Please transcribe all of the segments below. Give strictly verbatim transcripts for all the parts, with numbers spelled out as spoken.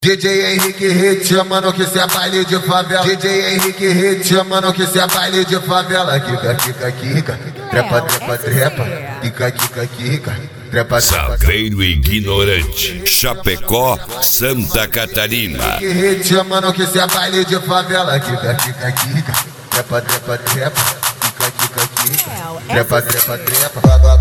D J Henrique Hit, chamando que cê é baile de favela. D J Henrique Hit, chamando que cê é baile de favela. Kika, kika, kika, trepa, trepa, trepa. Kika, kika, kika, trepa, trepa. Salgueiro Ignorante, Chapecó, Santa Catarina. Henrique Hit, chamando que cê é baile de favela. Kika, kika, kika, trepa, trepa, trepa. Kika, kika, kika, trepa, trepa, trepa.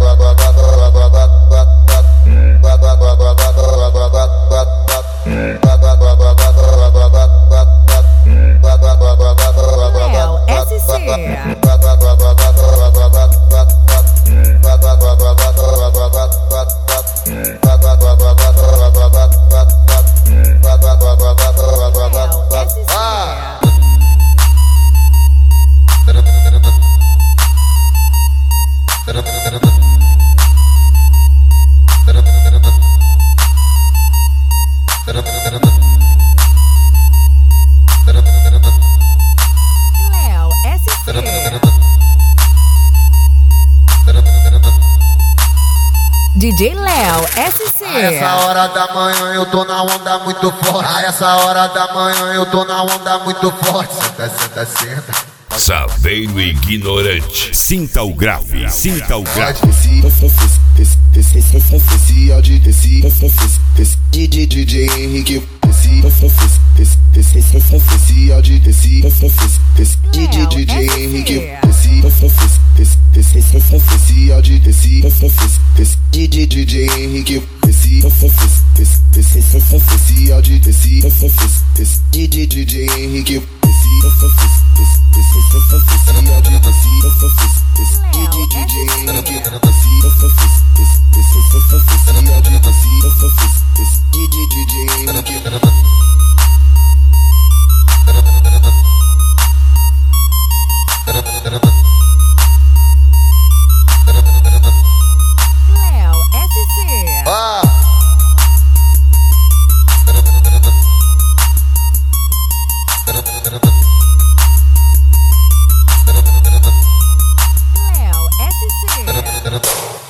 D J Léo S C. A essa hora da manhã eu tô na onda muito forte. A essa hora da manhã eu tô na onda muito forte. Senta, senta, senta. Salgueiro Ignorante, sinta o grave, sinta o grave. D J Henrique, especial de desci, D J Henrique, especial de desci, D J Henrique, especial de desci, D J Henrique.